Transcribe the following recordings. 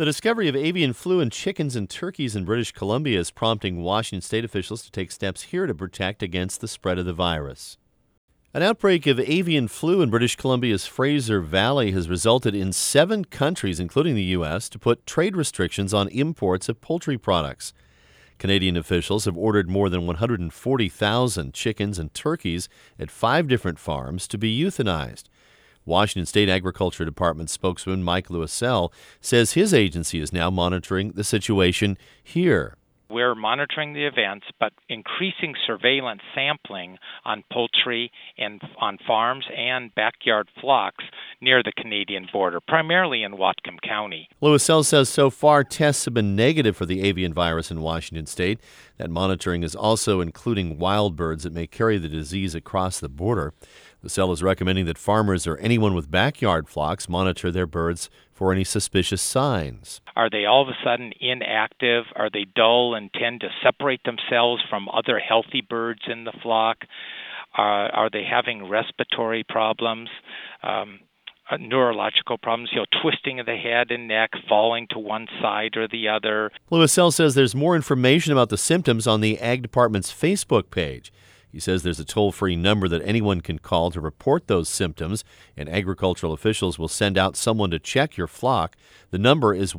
The discovery of avian flu in chickens and turkeys in British Columbia is prompting Washington state officials to take steps here to protect against the spread of the virus. An outbreak of avian flu in British Columbia's Fraser Valley has resulted in 7 countries, including the U.S., to put trade restrictions on imports of poultry products. Canadian officials have ordered more than 140,000 chickens and turkeys at 5 different farms to be euthanized. Washington State Agriculture Department spokesman Mike Louisel says his agency is now monitoring the situation here. We're monitoring the events, but increasing surveillance sampling on poultry and on farms and backyard flocks near the Canadian border, primarily in Whatcom County. Louisel says so far tests have been negative for the avian virus in Washington state. That monitoring is also including wild birds that may carry the disease across the border. Louisel is recommending that farmers or anyone with backyard flocks monitor their birds for any suspicious signs. Are they all of a sudden inactive? Are they dull and tend to separate themselves from other healthy birds in the flock? Are they having respiratory problems, neurological problems, twisting of the head and neck, falling to one side or the other? Louisel says there's more information about the symptoms on the Ag Department's Facebook page. He says there's a toll-free number that anyone can call to report those symptoms, and agricultural officials will send out someone to check your flock. The number is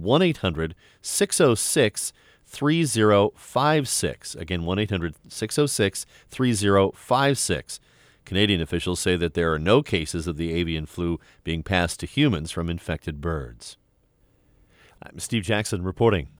1-800-606-3056. Again, 1-800-606-3056. Canadian officials say that there are no cases of the avian flu being passed to humans from infected birds. I'm Steve Jackson reporting.